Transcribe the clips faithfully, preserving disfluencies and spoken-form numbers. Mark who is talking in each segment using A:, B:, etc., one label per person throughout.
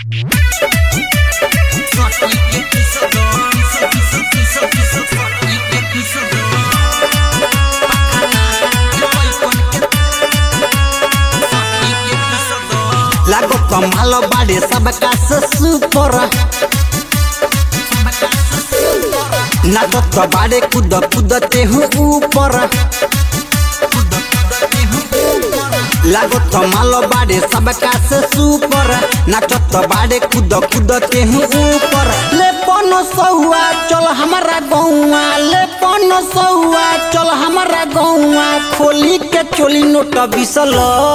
A: लागो कमाल बाड़े सबका से सुपर नाचो तो बाड़े कूद कूदते हूँ ऊपर लागो कमाल बाड़े सबका से सुपर नाचो तो बाड़े कूद कूदते हूँ ऊपर ले पनो सहुआ चल हमारा गौआ ले पनो सहुआ चल हमारा गौआ खोली के चोली नोट बिसल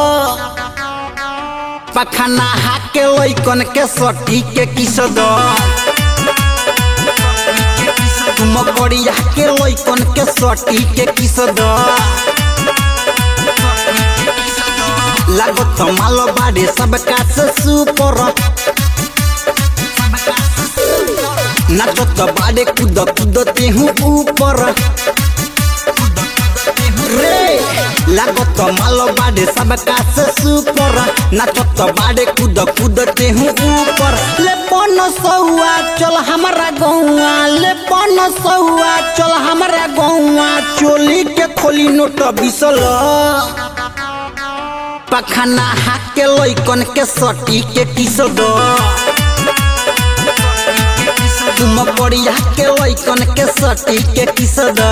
A: पखाना हाके लइकन के सटी के किस दो तुम कड़िया के लइकन के सटी के किस दो लागो तो मालो बाड़े सबका से सुपर नाचो तो बाड़े कूद कूदते हूँ ऊपर रे लागो तो मालो बाड़े सबका से सुपर नाचो तो बाड़े कूद कूदते हूँ ऊपर ले पनो सहुआ चल हमारा गौआ ले पनो सहुआ चल हमारा गौआ चोली के खोली नोट बिसल पखाना हाके लइकन के सटी के किस दो तुम कड़िया के लइकन के सटी के किस दो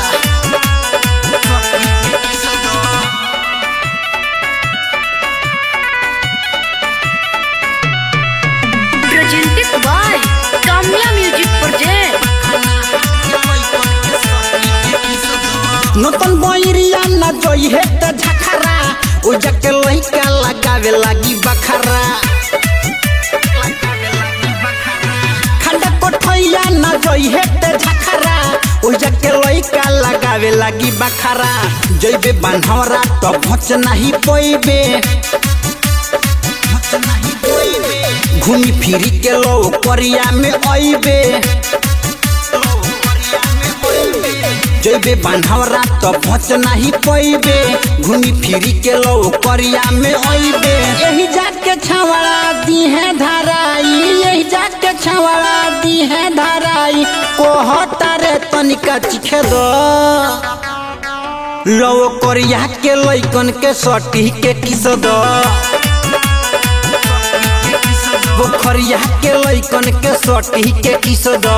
B: Presented by Kamya Music Project.
A: नतन बइरिया न जोई है त झखरा ओ जके लइका लगावे लागी बखरा खंडा कोठैया न जोई है त झखरा ओ जके लइका लगावे लागी बखरा जइबे बान्हवरा त भच नाही पइबे घूमी फिरी के लो करिया में आइबे जइबे बान्हवरा तो भच नहीं पइबे घूमी फिरी के लो करिया में आइबे यही जाके छवड़ा दी है धराई यही जाके छवड़ा दी है धराई कोहता रे तनिका चिखे दो लो करिया के लइकन के सटी के किस दो पोखरिया के लइकन के सटी के किस दो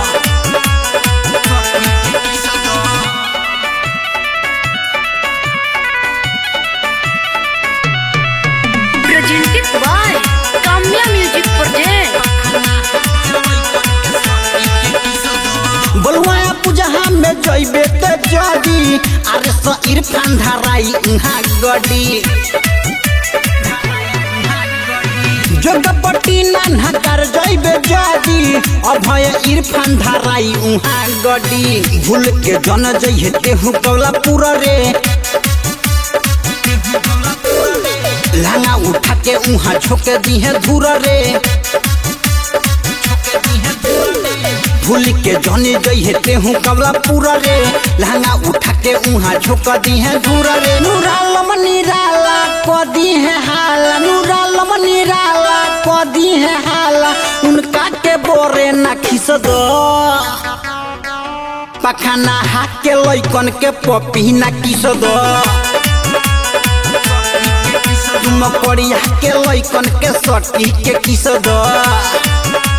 B: Presented by Kamya Music Project.
A: बोलवाया पूजा में जइबे त जदी अरे स इरफान धराई उहा गडी जोगपट्टी नान्हा कर जइबे जदी अभय इरफान धराई उहा गडी भूल के जन जइते हूँ कौला पूरा रे लांगा उठा के उहा झोके दी है धूर रे भूल के जने जइते हूँ कौला पूरा रे लांगा उठा के उहा झोक दी है धूर रे नूरालम निराला को दी है हाला नूरालम निराला को दी है हाला उनका के बोरे ना खिस दो पखाना हाथ के लइकन के पपी ना किस दो तुम कड़िया के लइकन के सटी के किस दो।